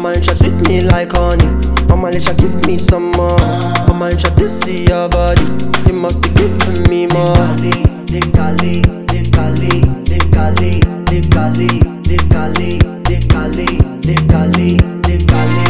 Mama Lisha sweet me like honey. Mama Lisha give me some more. Mama Lisha this see your body. You must be giving me more. Dekali, dekali, dekali, dekali, dekali, dekali, dekali, dekali.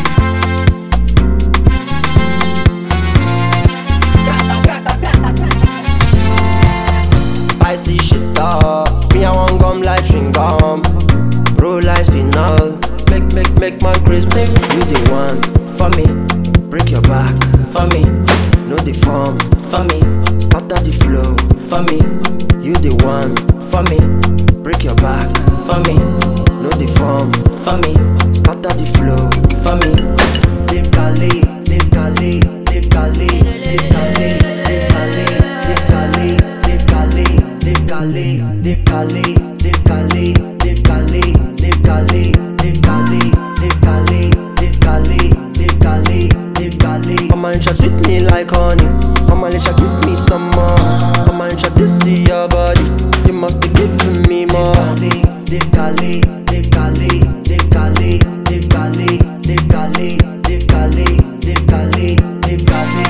Spicy shit me I want gum like chewing gum. Roll like spinal. Make man crazy. You the one for me. Break your back for me. Know the form for me. Scatter the flow for me. You the one for me. Break your back for me. Know the form for me. Scatter the flow for me. Dekali, dekali, dekali, dekali, dekali, dekali, dekali, dekali, dekali, dekali, dekali, dekali, dekali, dekali, dekali, dekali, dekali. Mama Lisha sweet me like honey. Mama Lisha give me some more. Mama Lisha this see your body. You must be giving me more. Dekali, dekali, dekali, dekali, dekali, dekali, dekali, dekali.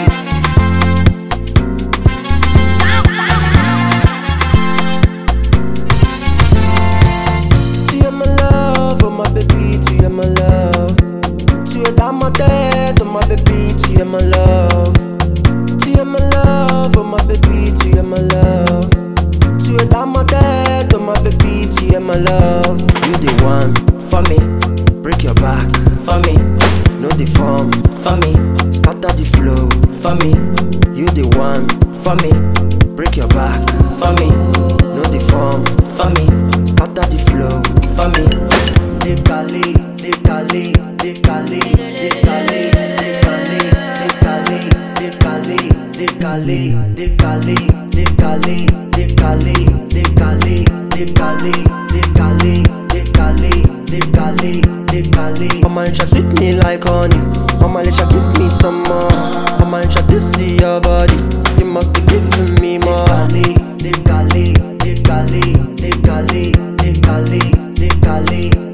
My love, to your damn dead, oh my baby, to your my love, to your my love, oh my baby, to your my love, to your damn dead, oh my baby, to your my love. You the one for me, break your back for me, know the form for me, scatter the flow for me. You the one for me, break your back for me, know the form for me, scatter the flow for me. Dekali, dekali, dekali, dekali, dekali, dekali, dekali, dekali, dekali, dekali, dekali, dekali, dekali, dekali, dekali, dekali, dekali. Mama Lisha sweet me like honey. Mama Lisha give me some more. Mama Lisha this see your body. You must be giving me more. Dekali, dekali, dekali, dekali, dekali, dekali.